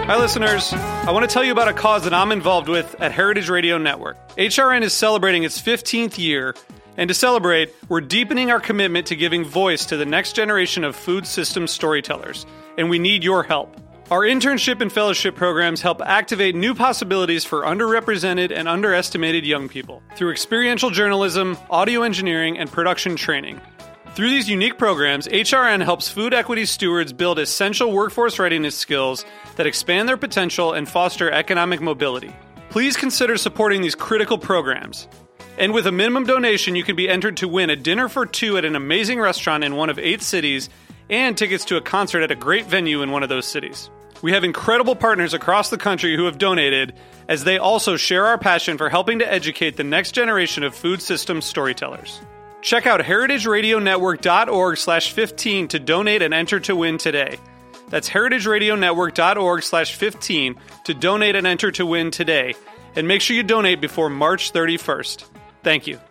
Hi, listeners. I want to tell you about a cause that I'm involved with at Heritage Radio Network. HRN is celebrating its 15th year, and to celebrate, we're deepening our commitment to giving voice to the next generation of food system storytellers, and we need your help. Our internship and fellowship programs help activate new possibilities for underrepresented and underestimated young people through experiential journalism, audio engineering, and production training. Through these unique programs, HRN helps food equity stewards build essential workforce readiness skills that expand their potential and foster economic mobility. Please consider supporting these critical programs. And with a minimum donation, you can be entered to win a dinner for two at an amazing restaurant in one of 8 cities and tickets to a concert at a great venue in one of those cities. We have incredible partners across the country who have donated, as they also share our passion for helping to educate the next generation of food system storytellers. Check out heritageradionetwork.org/15 to donate and enter to win today. That's heritageradionetwork.org/15 to donate and enter to win today. And make sure you donate before March 31st. Thank you.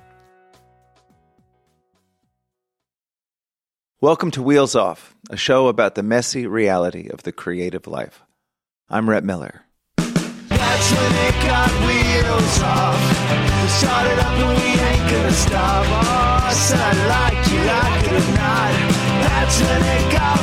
Welcome to Wheels Off, a show about the messy reality of the creative life. I'm Rhett Miller. That's when it got wheels off. We started up and we ain't gonna stop. Oh, I said I like you, like it or not. That's when it got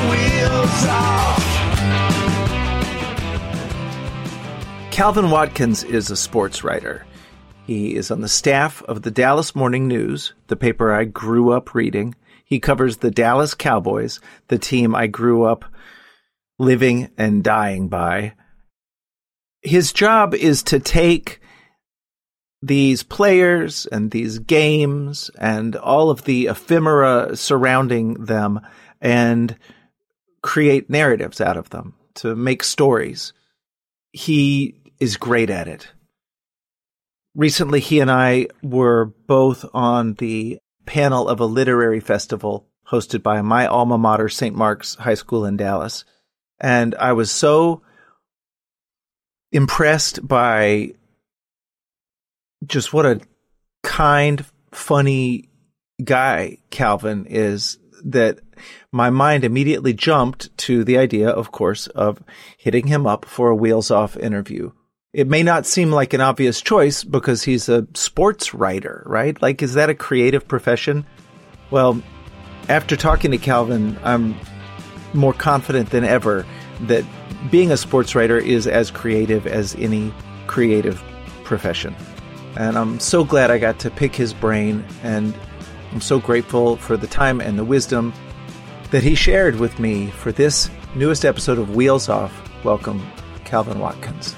wheels off. Calvin Watkins is a sports writer. He is on the staff of the Dallas Morning News, the paper I grew up reading. He covers the Dallas Cowboys, the team I grew up living and dying by. His job is to take these players and these games and all of the ephemera surrounding them and create narratives out of them, to make stories. He is great at it. Recently, he and I were both on the panel of a literary festival hosted by my alma mater, St. Mark's High School in Dallas. And I was so impressed by just what a kind, funny guy Calvin is that my mind immediately jumped to the idea, of course, of hitting him up for a Wheels Off interview. It may not seem like an obvious choice because he's a sports writer, right? Like, is that a creative profession? Well, after talking to Calvin, I'm more confident than ever that being a sports writer is as creative as any creative profession. And I'm so glad I got to pick his brain, and I'm so grateful for the time and the wisdom that he shared with me for this newest episode of Wheels Off. Welcome, Calvin Watkins.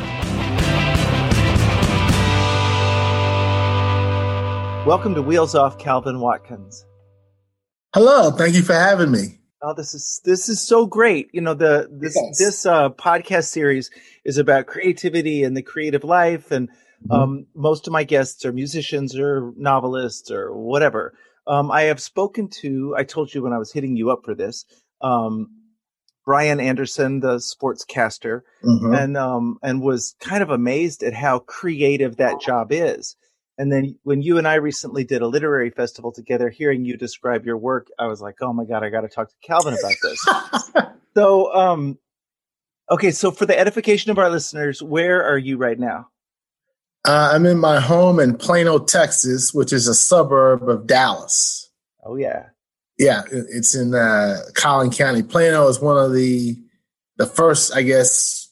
Welcome to Wheels Off, Calvin Watkins. Hello, thank you for having me. Oh, this is so great. You know, this podcast series is about creativity and the creative life, and most of my guests are musicians or novelists or whatever. I have spoken to, I told you when I was hitting you up for this, Brian Anderson, the sportscaster, and was kind of amazed at how creative that job is. And then when you and I recently did a literary festival together, hearing you describe your work, I was like, oh my God, I got to talk to Calvin about this. So, okay. So for the edification of our listeners, where are you right now? I'm in my home in Plano, Texas, which is a suburb of Dallas. Oh yeah. Yeah. It's in Collin County. Plano is one of the first, I guess,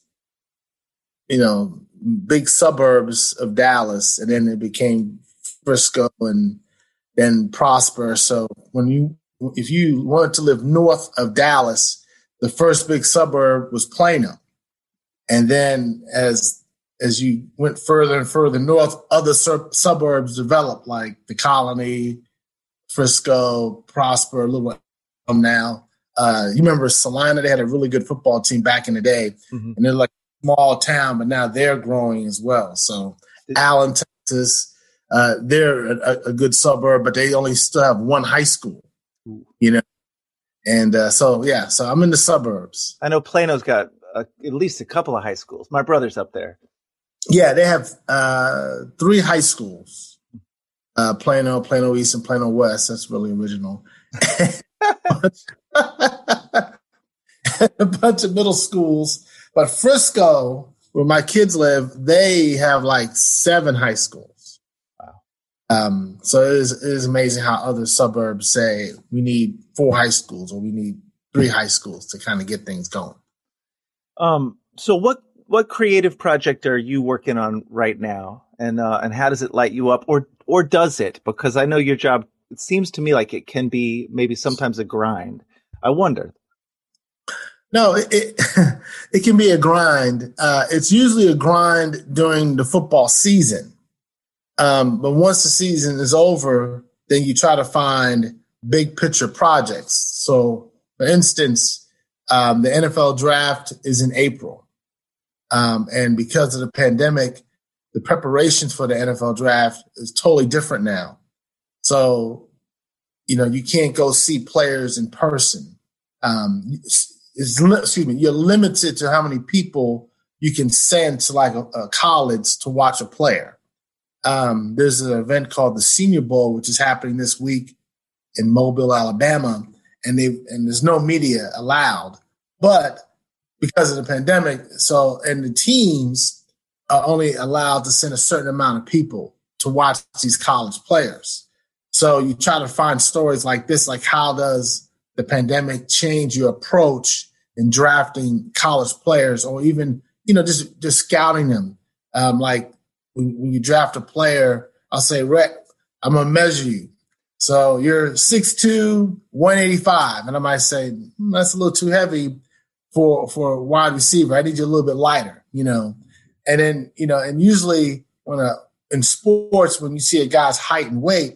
big suburbs of Dallas, and then it became Frisco and then Prosper. So if you wanted to live north of Dallas, the first big suburb was Plano. And then as you went further and further north, other suburbs developed, like the Colony, Frisco, Prosper, a little now. You remember Salina? They had a really good football team back in the day, and they're like small town, but now they're growing as well. So Allen, Texas, they're a good suburb, but they only still have one high school, And so I'm in the suburbs. I know Plano's got at least a couple of high schools. My brother's up there. Yeah, they have 3 high schools, Plano, Plano East, and Plano West. That's really original. A bunch of middle schools. But Frisco, where my kids live, they have like 7 high schools. Wow. So it is amazing how other suburbs say we need 4 high schools or we need 3 high schools to kind of get things going. So what creative project are you working on right now, and how does it light you up, or does it? Because I know your job, it seems to me like it can be maybe sometimes a grind. I wonder. No, it can be a grind. It's usually a grind during the football season. But once the season is over, then you try to find big picture projects. So, for instance, the NFL draft is in April. And because of the pandemic, the preparations for the NFL draft is totally different now. So, you can't go see players in person. You're limited to how many people you can send to like a college to watch a player. There's an event called the Senior Bowl, which is happening this week in Mobile, Alabama, and there's no media allowed. But because of the pandemic, and the teams are only allowed to send a certain amount of people to watch these college players. So you try to find stories like this, like how does the pandemic change your approach in drafting college players, or even, just scouting them. Like when you draft a player, I'll say, Rhett, I'm going to measure you. So you're 6'2", 185. And I might say, that's a little too heavy for a wide receiver. I need you a little bit lighter, And then, and usually in sports, when you see a guy's height and weight,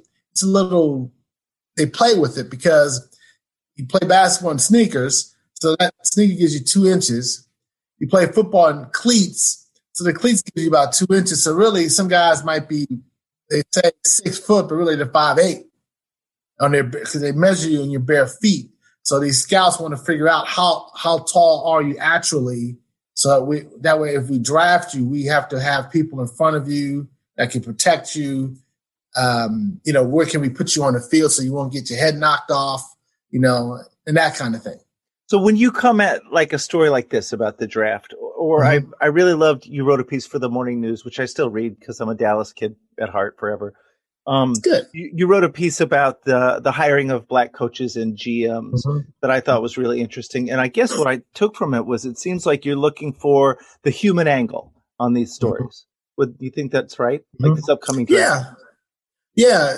they play with it because you play basketball in sneakers, so that sneaker gives you 2 inches. You play football in cleats, so the cleats give you about 2 inches. So really, some guys might be, they say 6 foot, but really they're 5'8" because they measure you in your bare feet. So these scouts want to figure out how tall are you actually. So that way, if we draft you, we have to have people in front of you that can protect you. Where can we put you on the field so you won't get your head knocked off, and that kind of thing. So when you come at like a story like this about the draft, or mm-hmm. I really loved, you wrote a piece for the Morning News, which I still read because I'm a Dallas kid at heart forever. Good. You wrote a piece about the hiring of black coaches and GMs mm-hmm. that I thought was really interesting. And I guess what I took from it was it seems like you're looking for the human angle on these stories. Mm-hmm. Do you think that's right? Mm-hmm. Like this upcoming draft? Yeah.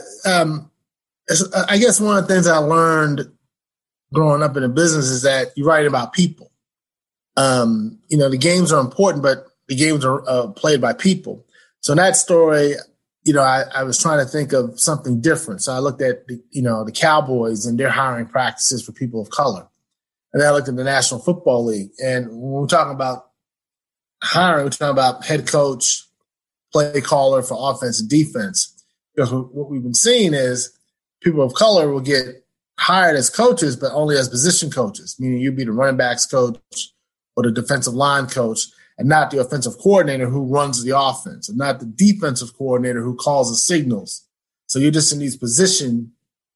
I guess one of the things I learned growing up in the business is that you write about people. The games are important, but the games are played by people. So in that story, I was trying to think of something different. So I looked at the Cowboys and their hiring practices for people of color. And then I looked at the National Football League. And when we're talking about hiring, we're talking about head coach, play caller for offense and defense. Because what we've been seeing is people of color will get hired as coaches, but only as position coaches, meaning you'd be the running backs coach or the defensive line coach, and not the offensive coordinator who runs the offense, and not the defensive coordinator who calls the signals. So you're just in these position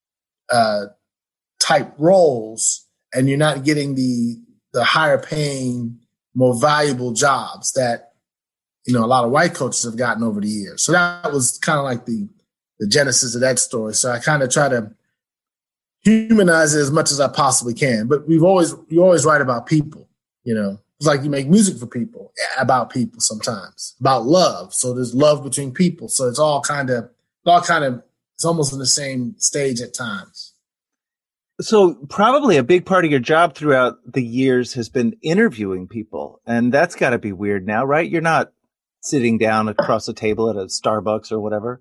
type roles, and you're not getting the higher paying, more valuable jobs that, a lot of white coaches have gotten over the years. So that was kind of like the genesis of that story. So I kind of try to humanize it as much as I possibly can. But you always write about people, It's like you make music for people, about people sometimes, about love. So there's love between people. So it's almost in the same stage at times. So probably a big part of your job throughout the years has been interviewing people. And that's got to be weird now, right? You're not sitting down across a table at a Starbucks or whatever.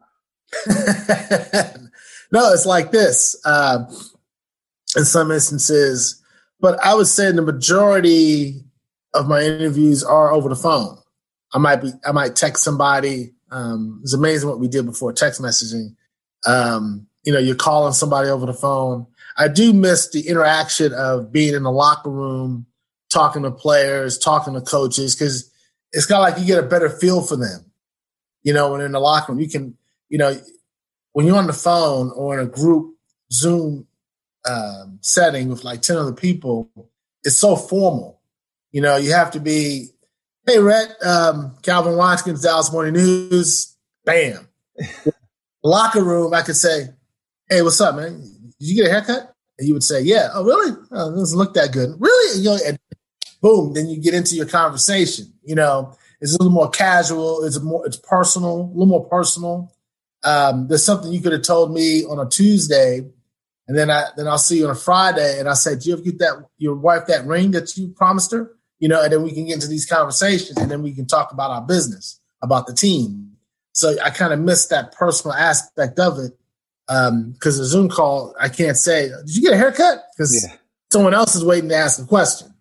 No, it's like this. In some instances, but I would say the majority of my interviews are over the phone. I might text somebody. It's amazing what we did before text messaging. You're calling somebody over the phone. I do miss the interaction of being in the locker room, talking to players, talking to coaches, because it's kind of like you get a better feel for them. When in the locker room, you can, when you're on the phone or in a group Zoom setting with like 10 other people, it's so formal. You have to be, hey, Rhett, Calvin Watkins, Dallas Morning News, bam. Locker room, I could say, hey, what's up, man? Did you get a haircut? And you would say, yeah. Oh, really? Oh, it doesn't look that good. Really? And boom, then you get into your conversation. It's a little more casual. It's personal, a little more personal. There's something you could have told me on a Tuesday, and then I'll see you on a Friday, and I say, "Do you ever get your wife that ring that you promised her?" And then we can get into these conversations, and then we can talk about our business, about the team. So I kind of missed that personal aspect of it because the Zoom call, I can't say, "Did you get a haircut?" Because someone else is waiting to ask a question.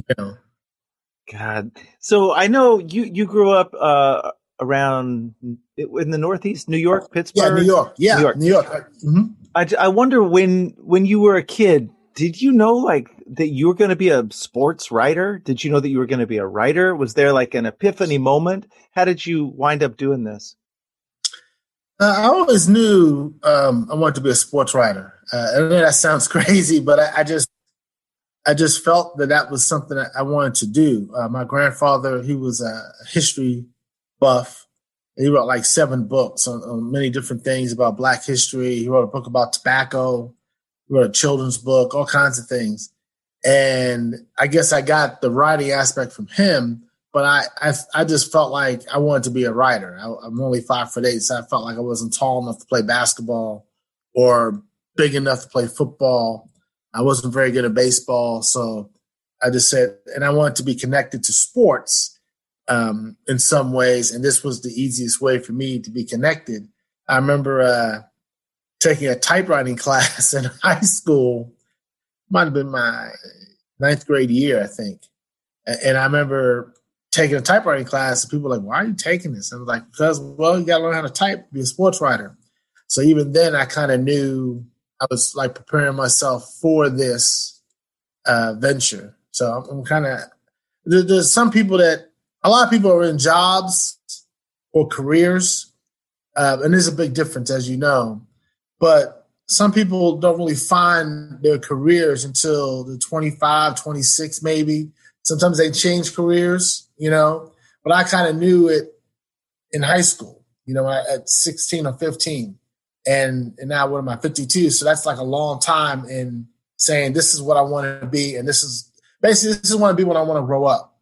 God. So I know you grew up around in the Northeast, New York, Pittsburgh? Yeah, New York. Yeah, New York. Mm-hmm. I wonder when you were a kid, did you know like that you were going to be a sports writer? Did you know that you were going to be a writer? Was there like an epiphany moment? How did you wind up doing this? I always knew I wanted to be a sports writer. I know that sounds crazy, but I just felt that was something that I wanted to do. My grandfather, he was a history buff. He wrote like 7 books on many different things about Black history. He wrote a book about tobacco. He wrote a children's book, all kinds of things. And I guess I got the writing aspect from him, but I just felt like I wanted to be a writer. I'm only 5'8", so I felt like I wasn't tall enough to play basketball or big enough to play football. I wasn't very good at baseball, so I just said, and I wanted to be connected to sports in some ways, and this was the easiest way for me to be connected. I remember taking a typewriting class in high school. Might have been my 9th grade year, I think. And I remember taking a typewriting class, and people were like, "Why are you taking this?" And I was like, "Because, well, you got to learn how to type, be a sports writer." So even then, I kind of knew I was like preparing myself for this venture. So I'm kind of, there's some people a lot of people are in jobs or careers, and there's a big difference, as you know, but some people don't really find their careers until they're 25, 26 maybe. Sometimes they change careers, but I kind of knew it in high school, at 16 or 15. And now what am I, 52? So that's like a long time in saying this is what I want to be. And this is what I want to be when I want to grow up,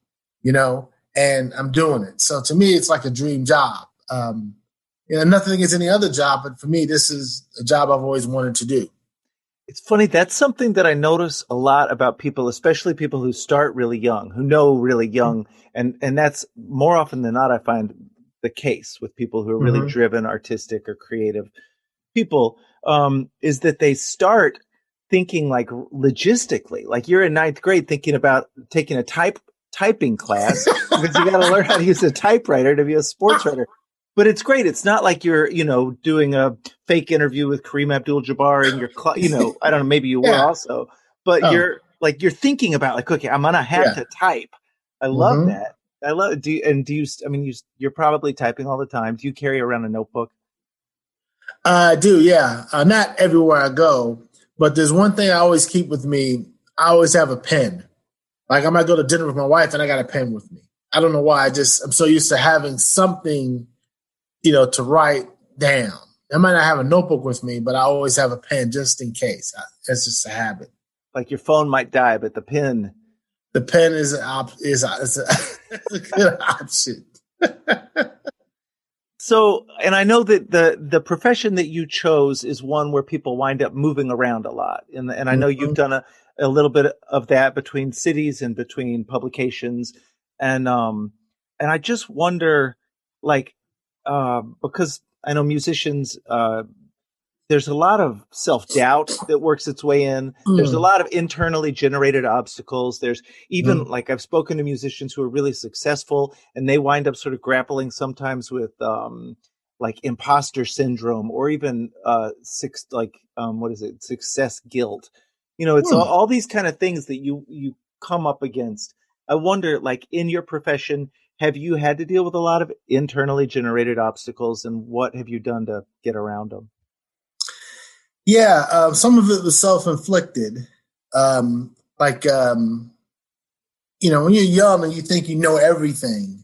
and I'm doing it. So to me, it's like a dream job. Nothing against any other job, but for me, this is a job I've always wanted to do. It's funny. That's something that I notice a lot about people, especially people who start really young, who know really young. And that's more often than not, I find the case with people who are really driven, artistic or creative people, is that they start thinking like logistically, like you're in 9th grade thinking about taking a typing class because you got to learn how to use a typewriter to be a sports writer. But it's great. It's not like you're, doing a fake interview with Kareem Abdul-Jabbar in your, I don't know, maybe you were also, but you're thinking about like, okay, I'm going to have to type. I love that. I love it. You're probably typing all the time. Do you carry around a notebook? I do, yeah. Not everywhere I go, but there's one thing I always keep with me. I always have a pen. Like I might go to dinner with my wife and I got a pen with me. I don't know why. I'm so used to having something, to write down. I might not have a notebook with me, but I always have a pen just in case. It's just a habit. Like your phone might die, but the pen. The pen is a good option. So, and I know that the profession that you chose is one where people wind up moving around a lot. And I know you've done a little bit of that between cities and between publications. And I just wonder, like, because I know musicians, there's a lot of self-doubt that works its way in. There's a lot of internally generated obstacles. There's even like I've spoken to musicians who are really successful and they wind up sort of grappling sometimes with like imposter syndrome or even success guilt. It's all these kind of things that you come up against. I wonder, like in your profession, have you had to deal with a lot of internally generated obstacles and what have you done to get around them? Yeah, some of it was self-inflicted. when you're young and you think you know everything,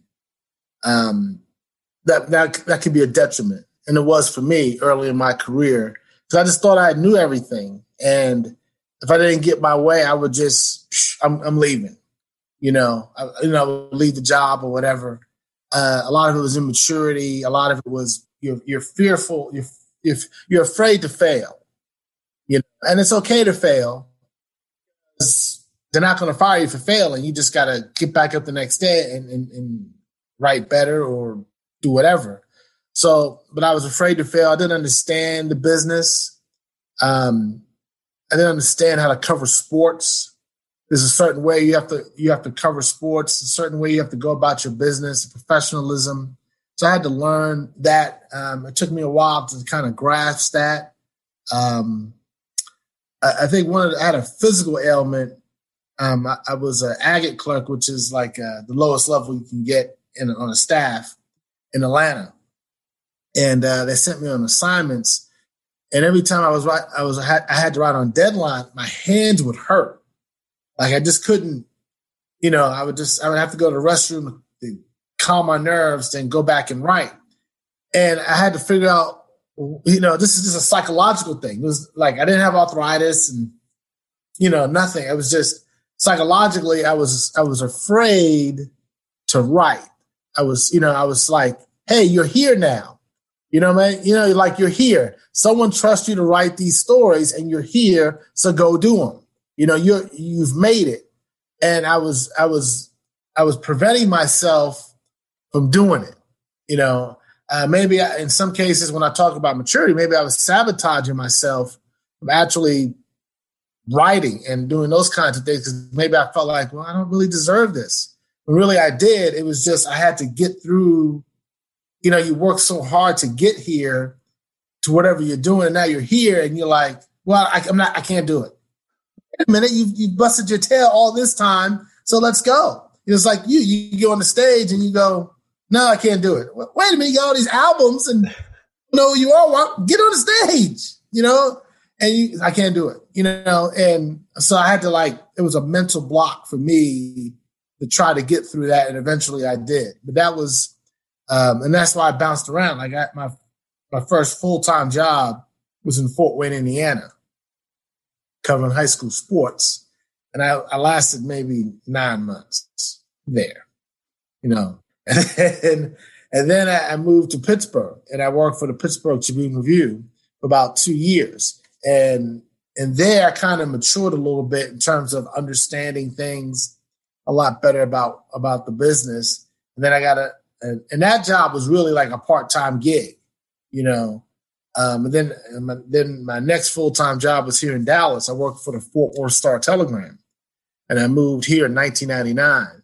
that could be a detriment. And it was for me early in my career, because I just thought I knew everything. And if I didn't get my way, I would I'm leaving. I would leave the job or whatever. A lot of it was immaturity. A lot of it was you're fearful. You're afraid to fail. And it's okay to fail. They're not going to fire you for failing. You just got to get back up the next day and write better or do whatever. So, but I was afraid to fail. I didn't understand the business. I didn't understand how to cover sports. There's a certain way you have to cover sports, a certain way you have to go about your business, professionalism. So I had to learn that. It took me a while to kind of grasp that. I think I had a physical ailment. I was an agate clerk, which is like the lowest level you can get on a staff in Atlanta. And they sent me on assignments. And every time I had to write on deadline, my hands would hurt. Like I just couldn't, I would have to go to the restroom to calm my nerves, then go back and write. And I had to figure out, this is just a psychological thing. It was like I didn't have arthritis and, nothing. It was just psychologically, I was afraid to write. I was like, hey, you're here now. Man, like you're here. Someone trusts you to write these stories and you're here. So go do them. You've made it. And I was preventing myself from doing it. Maybe in some cases when I talk about maturity, maybe I was sabotaging myself from actually writing and doing those kinds of things. Because maybe I felt like, well, I don't really deserve this. But really I did. It was just, I had to get through, you work so hard to get here to whatever you're doing. And now you're here and you're like, well, I can't do it. Wait a minute, you busted your tail all this time, so let's go. It's like you go on the stage and you go, no, I can't do it. Wait a minute, you got all these albums and you know who you are. Well, get on the stage, and I can't do it, and so I had to it was a mental block for me to try to get through that, and eventually I did. But that was, and that's why I bounced around. I got my first full-time job was in Fort Wayne, Indiana, covering high school sports. And I lasted maybe 9 months there, and then I moved to Pittsburgh and I worked for the Pittsburgh Tribune Review for about 2 years. And there I kind of matured a little bit in terms of understanding things a lot better about the business. And then I got and that job was really like a part-time gig, and then my next full-time job was here in Dallas. I worked for the Fort Worth Star-Telegram, and I moved here in 1999.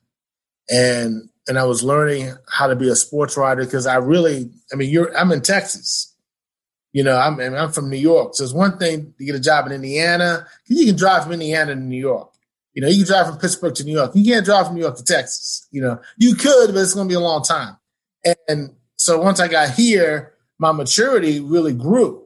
And I was learning how to be a sports writer because I'm in Texas, I'm from New York. So it's one thing to get a job in Indiana. You can drive from Indiana to New York. You can drive from Pittsburgh to New York. You can't drive from New York to Texas. You could, but it's going to be a long time. And so once I got here, my maturity really grew.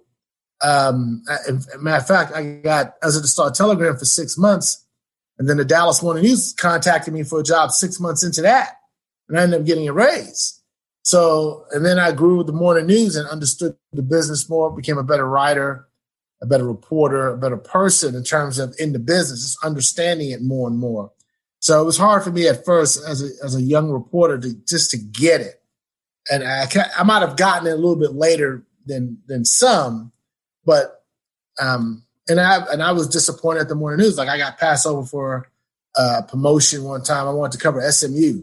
Matter of fact, I was at the Star-Telegram for 6 months, and then the Dallas Morning News contacted me for a job 6 months into that, and I ended up getting a raise. So, and then I grew with the Morning News and understood the business more, became a better writer, a better reporter, a better person in terms of in the business, just understanding it more and more. So it was hard for me at first as a young reporter to get it. And I might have gotten it a little bit later than some, but and I was disappointed at the Morning News. Like I got passed over for a promotion one time. I wanted to cover SMU,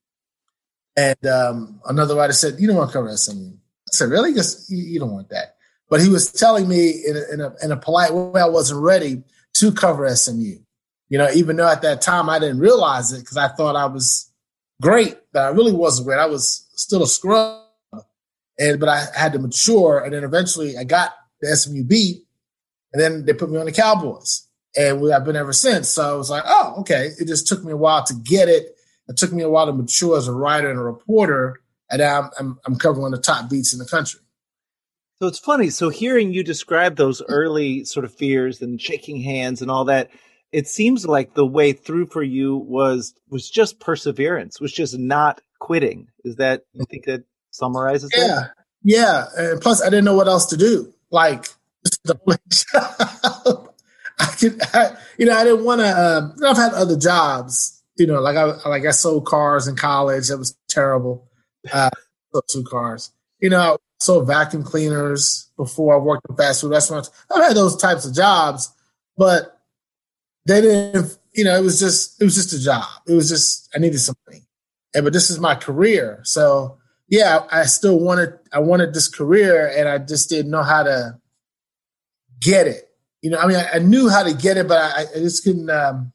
and another writer said, "You don't want to cover SMU." I said, "Really? Because you don't want that." But he was telling me in a polite way I wasn't ready to cover SMU. Even though at that time I didn't realize it because I thought I was great, but I really wasn't great. I was still a scrub, but I had to mature, and then eventually I got the SMU beat, and then they put me on the Cowboys, and I've been ever since. So I was like, oh, okay. It just took me a while to get it. It took me a while to mature as a writer and a reporter, and now I'm covering one of the top beats in the country. So it's funny. So hearing you describe those early sort of fears and shaking hands and all that, it seems like the way through for you was just perseverance, was just not quitting. Is that, you think that summarizes it? Yeah. And plus, I didn't know what else to do. Like, this is the only job I didn't want to. I've had other jobs. I sold cars in college. That was terrible. Sold 2 cars. I sold vacuum cleaners before. I worked in fast food restaurants. I've had those types of jobs, but they didn't. It was just a job. It was just, I needed some money, but this is my career. So yeah, I wanted this career, and I just didn't know how to get it. I knew how to get it, but I just couldn't.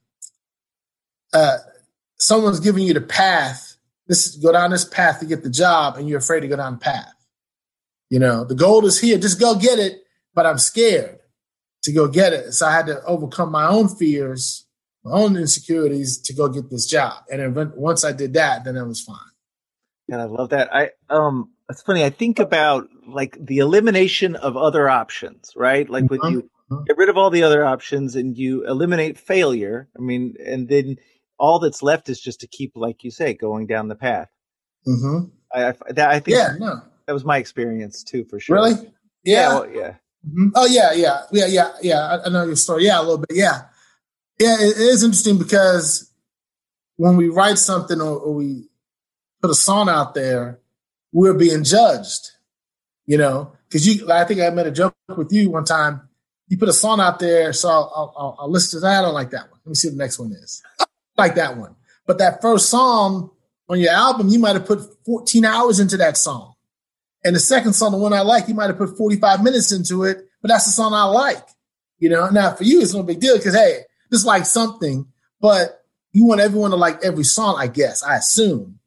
Someone's giving you the path. Go down this path to get the job, and you're afraid to go down the path. The goal is here. Just go get it, but I'm scared to go get it. So I had to overcome my own fears, my own insecurities to go get this job. And then once I did that, then it was fine. And I love that. It's funny. I think about like the elimination of other options, right? Like when you get rid of all the other options and you eliminate failure. And then all that's left is just to keep, like you say, going down the path. Mm-hmm. I think that was my experience too, for sure. Really? Yeah. Yeah. Mm-hmm. Oh yeah. I know your story. Yeah, a little bit. Yeah. It is interesting because when we write something or we put a song out there, we're being judged, because I think I made a joke with you one time. You put a song out there, so I'll listen to that. I don't like that one. Let me see what the next one is. I like that one. But that first song on your album, you might have put 14 hours into that song. And the second song, the one I like, you might have put 45 minutes into it, but that's the song I like. Now for you, it's no big deal because, hey, just like something, but you want everyone to like every song, I guess, I assume,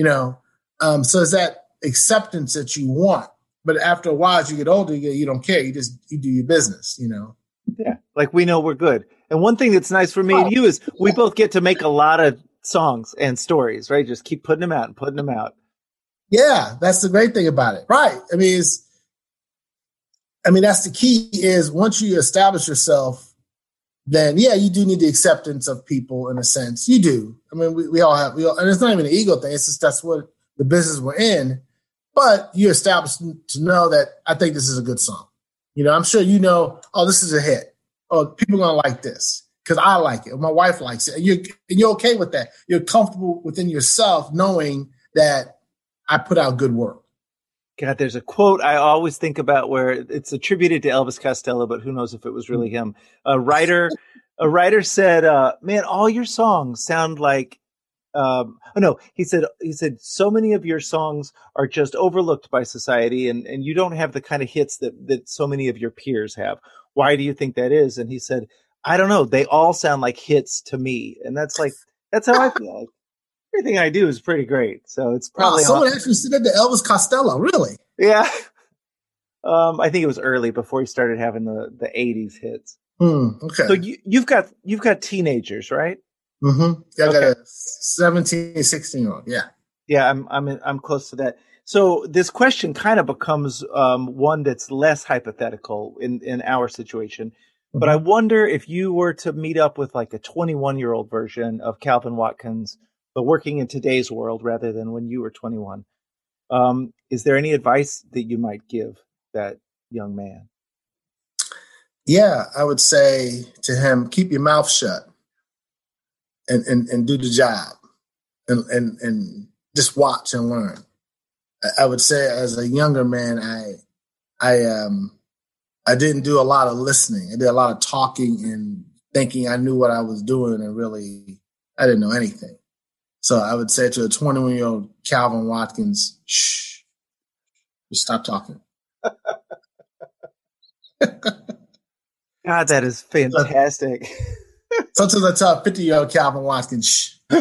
so it's that acceptance that you want. But after a while, as you get older, you don't care. You do your business, Yeah. Like we know we're good. And one thing that's nice for me and you is we both get to make a lot of songs and stories, right? Just keep putting them out and putting them out. Yeah. That's the great thing about it. Right. That's the key is once you establish yourself, then yeah, you do need the acceptance of people in a sense. You do. We all have, and it's not even an ego thing. It's just, that's what the business we're in. But you're established to know that I think this is a good song. I'm sure this is a hit. Oh, people are going to like this because I like it. Or my wife likes it. And you're okay with that. You're comfortable within yourself knowing that I put out good work. God, there's a quote I always think about where it's attributed to Elvis Costello, but who knows if it was really him. A writer said, man, all your songs sound like, he said, so many of your songs are just overlooked by society and you don't have the kind of hits that so many of your peers have. Why do you think that is? And he said, I don't know. They all sound like hits to me. And that's how I feel. Like, everything I do is pretty great. So it's probably someone actually said that to Elvis Costello. Really? Yeah. I think it was early before he started having the 80s hits. Okay. So you've got teenagers, right? Mm-hmm. Yeah, I got a 17, 16-year-old. Yeah. Yeah, I'm close to that. So this question kind of becomes one that's less hypothetical in our situation. Mm-hmm. But I wonder if you were to meet up with like a 21-year-old version of Calvin Watkins, but working in today's world rather than when you were 21. Is there any advice that you might give that young man? Yeah, I would say to him, keep your mouth shut and do the job and just watch and learn. I would say as a younger man, I didn't do a lot of listening. I did a lot of talking and thinking I knew what I was doing, and really I didn't know anything. So I would say to a 21-year-old Calvin Watkins, shh, just stop talking. God, that is fantastic. Sometimes I tell a 50-year-old Calvin Watkins, shh.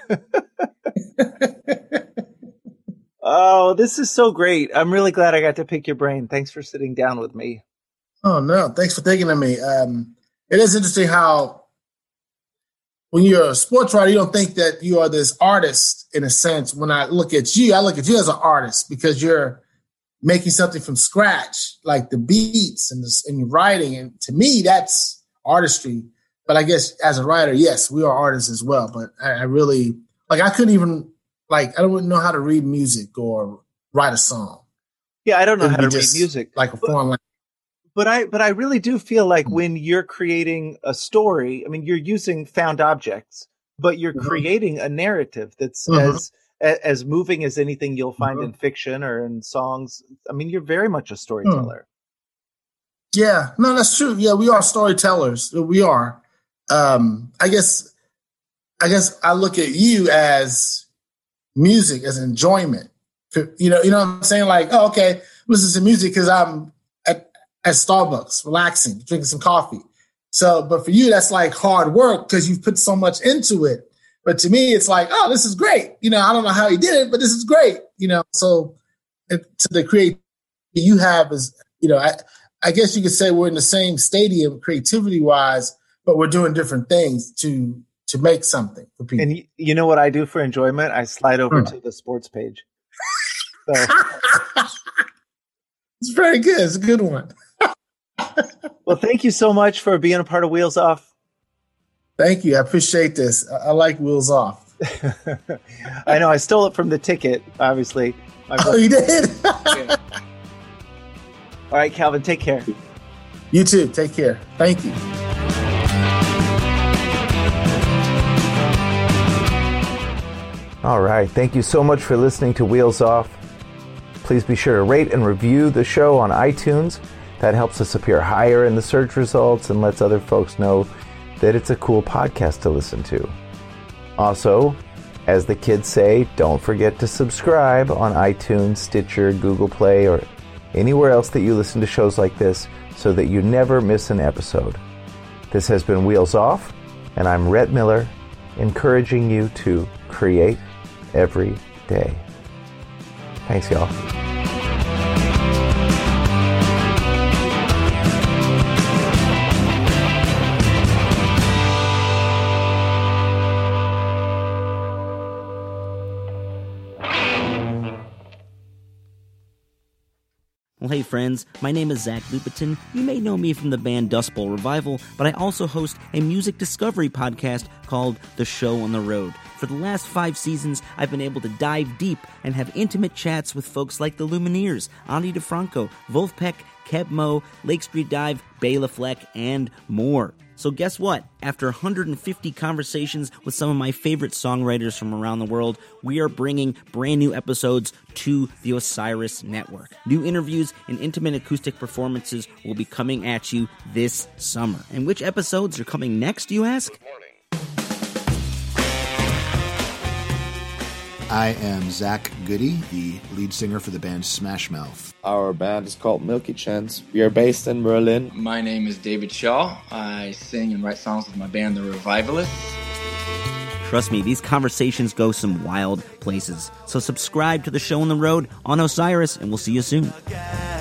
Oh, this is so great. I'm really glad I got to pick your brain. Thanks for sitting down with me. Oh, no. Thanks for thinking of me. It is interesting how when you're a sports writer, you don't think that you are this artist in a sense. When I look at you as an artist because you're making something from scratch, like the beats and your writing. And to me, that's artistry. But I guess as a writer, yes, we are artists as well. But I really, like, I couldn't even, like, I don't know how to read music or write a song. Yeah, I don't know how to read music. Like a foreign language. But I really do feel like when you're creating a story, I mean, you're using found objects, but you're creating a narrative that's as moving as anything you'll find in fiction or in songs. I mean, you're very much a storyteller. Yeah, no, that's true. Yeah, we are storytellers. We are. I guess I look at you as music, as enjoyment. You know what I'm saying? Like, oh, okay, listen to music because I'm at Starbucks, relaxing, drinking some coffee. So, but for you, that's like hard work because you've put so much into it. But to me, it's like, oh, this is great. You know, I don't know how he did it, but this is great. You know, so to the creativity you have is, you know, I guess you could say we're in the same stadium creativity wise, but we're doing different things to make something for people. And you know what I do for enjoyment? I slide over to the sports page. So. It's very good. It's a good one. Well, thank you so much for being a part of Wheels Off. Thank you. I appreciate this. I like Wheels Off. I know. I stole it from the ticket, obviously. Oh, you did? Yeah. All right, Calvin, take care. You too. Take care. Thank you. All right. Thank you so much for listening to Wheels Off. Please be sure to rate and review the show on iTunes. That helps us appear higher in the search results and lets other folks know that it's a cool podcast to listen to. Also, as the kids say, don't forget to subscribe on iTunes, Stitcher, Google Play, or anywhere else that you listen to shows like this so that you never miss an episode. This has been Wheels Off, and I'm Rhett Miller, encouraging you to create every day. Thanks, y'all. Well, hey friends, my name is Zach Lupetin. You may know me from the band Dust Bowl Revival, but I also host a music discovery podcast called The Show on the Road. For the last 5 seasons, I've been able to dive deep and have intimate chats with folks like the Lumineers, Ani DeFranco, Wolfpack, Keb Mo, Lake Street Dive, Bela Fleck, and more. So guess what? After 150 conversations with some of my favorite songwriters from around the world, we are bringing brand new episodes to the Osiris Network. New interviews and intimate acoustic performances will be coming at you this summer. And which episodes are coming next, you ask? I am Zach Goody, the lead singer for the band Smash Mouth. Our band is called Milky Chance. We are based in Berlin. My name is David Shaw. I sing and write songs with my band, The Revivalists. Trust me, these conversations go some wild places. So subscribe to The Show on the Road on Osiris, and we'll see you soon.